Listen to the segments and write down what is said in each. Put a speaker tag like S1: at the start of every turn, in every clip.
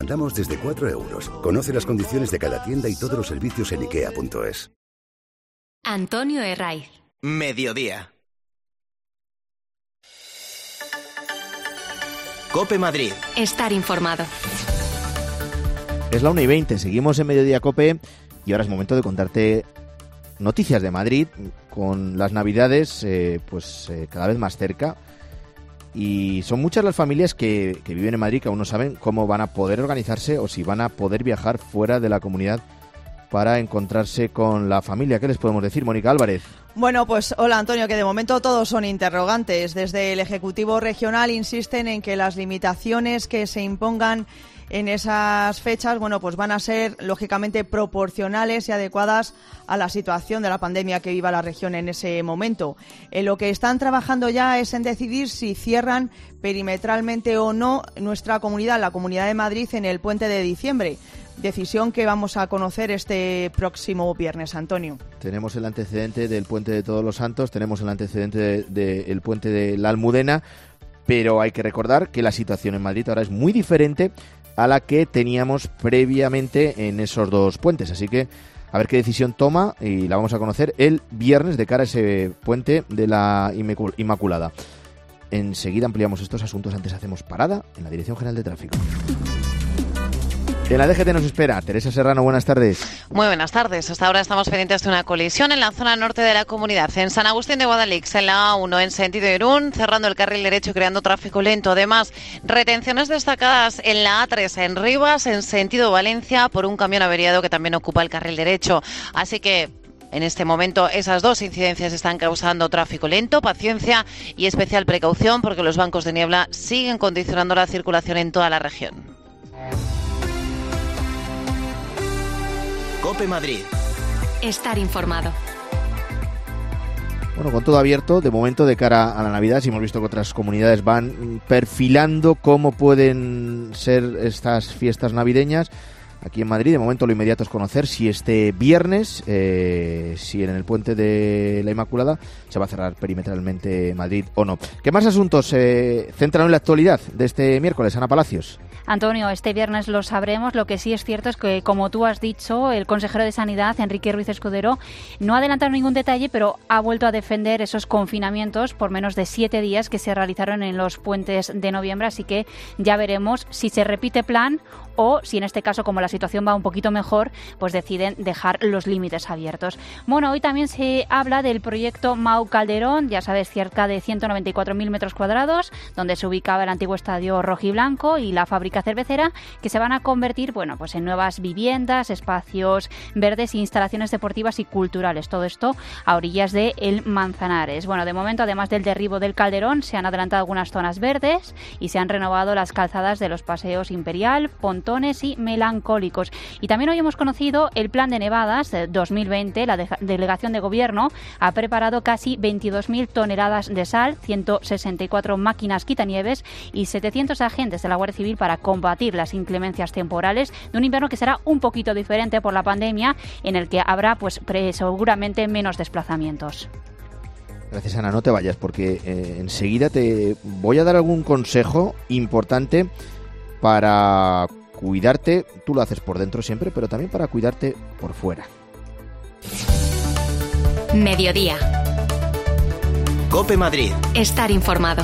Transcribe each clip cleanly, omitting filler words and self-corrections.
S1: Damos desde 4 euros. Conoce las condiciones de cada tienda y todos los servicios en ikea.es.
S2: Antonio Herraiz.
S3: Mediodía. COPE Madrid.
S2: Estar informado.
S4: Es la 1:20, seguimos en Mediodía COPE y ahora es momento de contarte noticias de Madrid con las Navidades cada vez más cerca. Y son muchas las familias que viven en Madrid que aún no saben cómo van a poder organizarse o si van a poder viajar fuera de la comunidad para encontrarse con la familia. ¿Qué les podemos decir, Mónica Álvarez?
S5: Bueno, pues hola Antonio, que de momento todos son interrogantes. Desde el Ejecutivo Regional insisten en que las limitaciones que se impongan en esas fechas, pues van a ser lógicamente proporcionales y adecuadas a la situación de la pandemia que viva la región en ese momento. En lo que están trabajando ya es en decidir si cierran perimetralmente o no nuestra comunidad, la Comunidad de Madrid, en el puente de diciembre. Decisión que vamos a conocer este próximo viernes, Antonio.
S4: Tenemos el antecedente del puente de Todos los Santos, tenemos el antecedente del puente de la Almudena, pero hay que recordar que la situación en Madrid ahora es muy diferente a la que teníamos previamente en esos dos puentes. Así que a ver qué decisión toma y la vamos a conocer el viernes de cara a ese puente de la Inmaculada. Enseguida ampliamos estos asuntos, antes hacemos parada en la Dirección General de Tráfico. En la DGT nos espera Teresa Serrano, buenas tardes.
S6: Muy buenas tardes. Hasta ahora estamos pendientes de una colisión en la zona norte de la comunidad, en San Agustín de Guadalix, en la A1 en sentido Irún, cerrando el carril derecho y creando tráfico lento. Además, retenciones destacadas en la A3 en Rivas, en sentido Valencia, por un camión averiado que también ocupa el carril derecho. Así que en este momento esas dos incidencias están causando tráfico lento, paciencia y especial precaución porque los bancos de niebla siguen condicionando la circulación en toda la región.
S3: COPE Madrid.
S2: Estar informado.
S4: Bueno, con todo abierto, de momento de cara a la Navidad, si hemos visto que otras comunidades van perfilando cómo pueden ser estas fiestas navideñas. Aquí en Madrid, de momento lo inmediato es conocer si este viernes, si en el puente de la Inmaculada se va a cerrar perimetralmente Madrid o no. ¿Qué más asuntos centran en la actualidad de este miércoles, Ana Palacios?
S7: Antonio, este viernes lo sabremos. Lo que sí es cierto es que, como tú has dicho, el consejero de Sanidad, Enrique Ruiz Escudero, no ha adelantado ningún detalle, pero ha vuelto a defender esos confinamientos por menos de 7 días que se realizaron en los puentes de noviembre. Así que ya veremos si se repite plan o si en este caso, como la situación va un poquito mejor, pues deciden dejar los límites abiertos. Bueno, hoy también se habla del proyecto Mau Calderón, ya sabes, cerca de 194.000 metros cuadrados, donde se ubicaba el antiguo estadio rojiblanco y la fábrica cervecera, que se van a convertir, pues en nuevas viviendas, espacios verdes, instalaciones deportivas y culturales. Todo esto a orillas de el Manzanares. Bueno, de momento, además del derribo del Calderón, se han adelantado algunas zonas verdes y se han renovado las calzadas de los paseos Imperial, Pontones y Melancólicos. Y también hoy hemos conocido el Plan de Nevadas 2020. La Delegación de Gobierno ha preparado casi 22.000 toneladas de sal, 164 máquinas quitanieves y 700 agentes de la Guardia Civil para combatir las inclemencias temporales de un invierno que será un poquito diferente por la pandemia, en el que habrá seguramente menos desplazamientos.
S4: Gracias, Ana, no te vayas porque enseguida te voy a dar algún consejo importante para cuidarte. Tú lo haces por dentro siempre, pero también para cuidarte por fuera.
S2: Mediodía.
S3: COPE Madrid.
S2: Estar informado.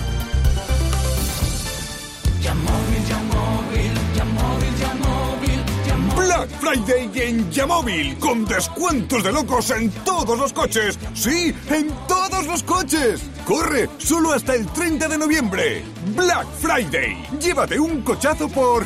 S8: Black Friday en Yamóvil, con descuentos de locos en todos los coches. ¡Sí, en todos los coches! ¡Corre! Solo hasta el 30 de noviembre. Black Friday. Llévate un cochazo por...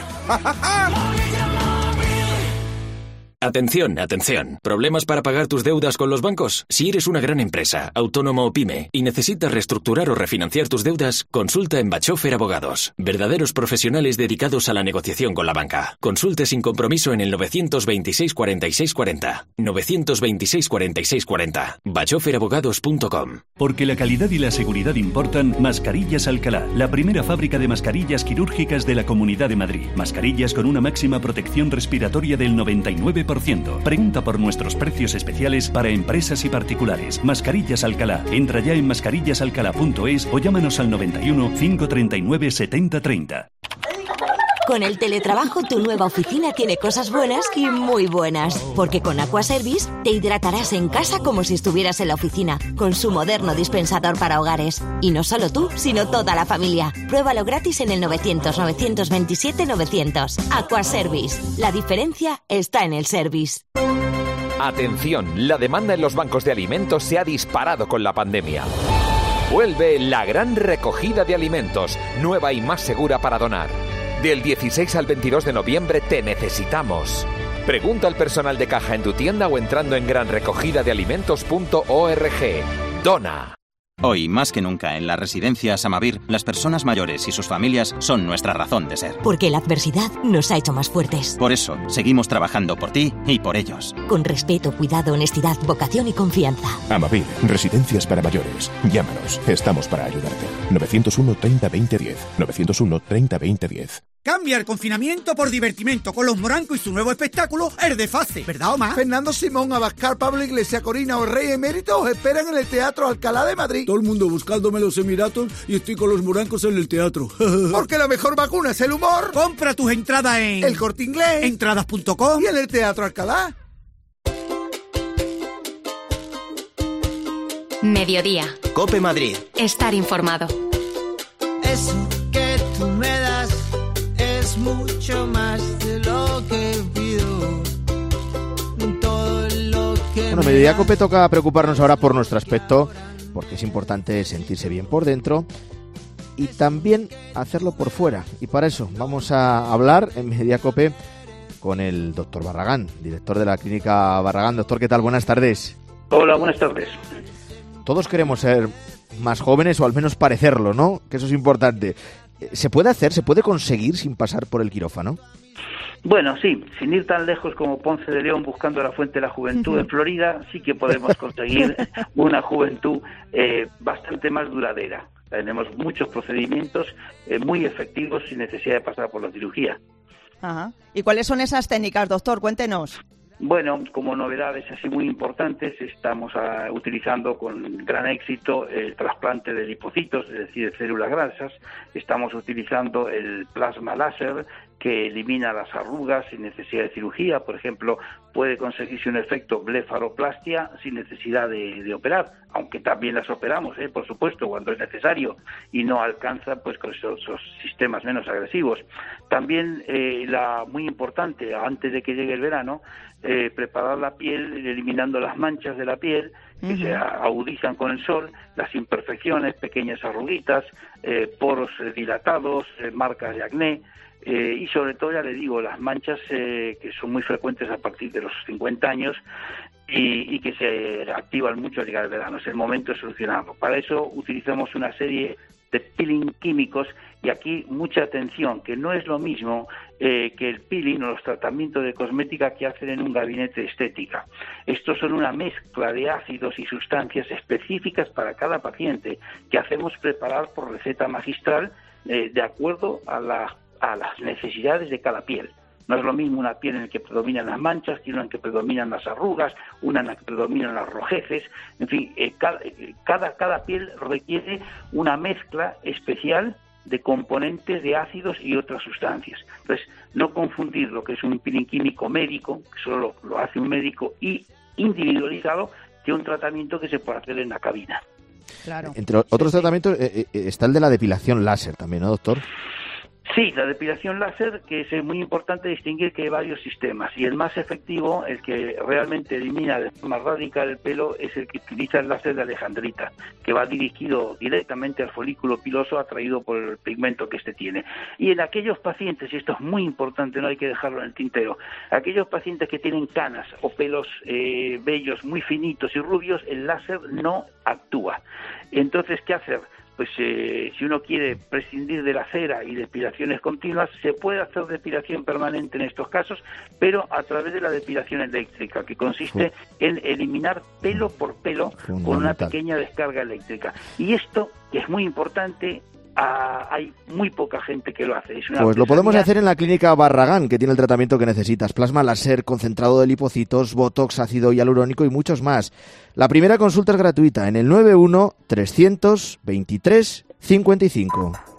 S9: Atención, atención. ¿Problemas para pagar tus deudas con los bancos? Si eres una gran empresa, autónomo o pyme y necesitas reestructurar o refinanciar tus deudas, consulta en Bachofer Abogados. Verdaderos profesionales dedicados a la negociación con la banca. Consulte sin compromiso en el 926 46 40. 926 46 40. bachoferabogados.com.
S10: Porque la calidad y la seguridad importan, Mascarillas Alcalá, la primera fábrica de mascarillas quirúrgicas de la Comunidad de Madrid. Mascarillas con una máxima protección respiratoria del 99%. Pregunta por nuestros precios especiales para empresas y particulares. Mascarillas Alcalá. Entra ya en mascarillasalcalá.es o llámanos al 91 539 70 30.
S11: Con el teletrabajo, tu nueva oficina tiene cosas buenas y muy buenas. Porque con Aquaservice te hidratarás en casa como si estuvieras en la oficina, con su moderno dispensador para hogares. Y no solo tú, sino toda la familia. Pruébalo gratis en el 900-927-900. Aquaservice. La diferencia está en el service.
S12: Atención, la demanda en los bancos de alimentos se ha disparado con la pandemia. Vuelve la gran recogida de alimentos, nueva y más segura para donar. Del 16 al 22 de noviembre te necesitamos. Pregunta al personal de caja en tu tienda o entrando en granrecogidadealimentos.org. Dona.
S13: Hoy, más que nunca, en las residencias Amavir, las personas mayores y sus familias son nuestra razón de ser.
S11: Porque la adversidad nos ha hecho más fuertes.
S13: Por eso, seguimos trabajando por ti y por ellos.
S11: Con respeto, cuidado, honestidad, vocación y confianza.
S14: Amavir, residencias para mayores. Llámanos, estamos para ayudarte. 901 30 20 10. 901 30 20 10.
S15: Cambia el confinamiento por divertimento con los Morancos y su nuevo espectáculo, El Desfase. ¿Verdad, Omar?
S16: Fernando Simón, Abascal, Pablo Iglesias, Corina o Rey Emérito os esperan en el Teatro Alcalá de Madrid.
S17: Todo el mundo buscándome los Emiratos y estoy con los Morancos en el teatro.
S16: Porque la mejor vacuna es el humor.
S15: Compra tus entradas en
S16: El Corte Inglés,
S15: entradas.com
S16: y en el Teatro Alcalá.
S2: Mediodía.
S3: COPE Madrid.
S2: Estar informado.
S18: Eso que tú me das es mucho más de lo que pido. Todo lo que
S4: Bueno, Mediodía COPE toca preocuparnos ahora por nuestro aspecto, porque es importante sentirse bien por dentro y también hacerlo por fuera. Y para eso vamos a hablar en Mediodía COPE con el doctor Barragán, director de la Clínica Barragán. Doctor, ¿qué tal? Buenas tardes.
S19: Hola, buenas tardes.
S4: Todos queremos ser más jóvenes o al menos parecerlo, ¿no? Que eso es importante. ¿Se puede hacer, se puede conseguir sin pasar por el quirófano?
S19: Bueno, sí, sin ir tan lejos como Ponce de León buscando la fuente de la juventud en Florida, sí que podemos conseguir una juventud bastante más duradera. Tenemos muchos procedimientos muy efectivos sin necesidad de pasar por la cirugía.
S5: Ajá. ¿Y cuáles son esas técnicas, doctor? Cuéntenos.
S19: Bueno, como novedades así muy importantes, estamos utilizando con gran éxito el trasplante de lipocitos, es decir, de células grasas. Estamos utilizando el plasma láser, que elimina las arrugas sin necesidad de cirugía. Por ejemplo, puede conseguirse un efecto blefaroplastia sin necesidad de operar, aunque también las operamos, por supuesto, cuando es necesario y no alcanza pues con esos sistemas menos agresivos. También muy importante, antes de que llegue el verano, preparar la piel eliminando las manchas de la piel que se agudizan con el sol, las imperfecciones, pequeñas arruguitas, poros dilatados, marcas de acné. Y sobre todo, ya le digo, las manchas que son muy frecuentes a partir de los 50 años y que se activan mucho al llegar el verano. Es el momento de solucionarlo. Para eso utilizamos una serie de peeling químicos y aquí mucha atención, que no es lo mismo que el peeling o los tratamientos de cosmética que hacen en un gabinete de estética. Estos son una mezcla de ácidos y sustancias específicas para cada paciente que hacemos preparar por receta magistral de acuerdo a las necesidades de cada piel. No es lo mismo una piel en la que predominan las manchas que una en la que predominan las arrugas, una en la que predominan las rojeces. En fin, cada piel requiere una mezcla especial de componentes de ácidos y otras sustancias. Entonces, no confundir lo que es un peeling químico médico, que solo lo hace un médico, y individualizado, que un tratamiento que se puede hacer en la cabina.
S5: Claro.
S4: Entre otros tratamientos está el de la depilación láser también, ¿no, doctor?
S19: Sí, la depilación láser, que es muy importante distinguir que hay varios sistemas, y el más efectivo, el que realmente elimina de forma radical el pelo, es el que utiliza el láser de alejandrita, que va dirigido directamente al folículo piloso atraído por el pigmento que este tiene. Y en aquellos pacientes, y esto es muy importante, no hay que dejarlo en el tintero, aquellos pacientes que tienen canas o pelos vellos muy finitos y rubios, el láser no actúa. Entonces, ¿qué hacer? Pues si uno quiere prescindir de la cera y depilaciones continuas, se puede hacer depilación permanente en estos casos, pero a través de la depilación eléctrica, que consiste en eliminar pelo por pelo con una pequeña descarga eléctrica. Y esto, que es muy importante, hay muy poca gente que lo hace.
S4: Pues lo podemos hacer en la Clínica Barragán, que tiene el tratamiento que necesitas: plasma láser, concentrado de lipocitos, botox, ácido hialurónico y muchos más. La primera consulta es gratuita en el 91 323 55.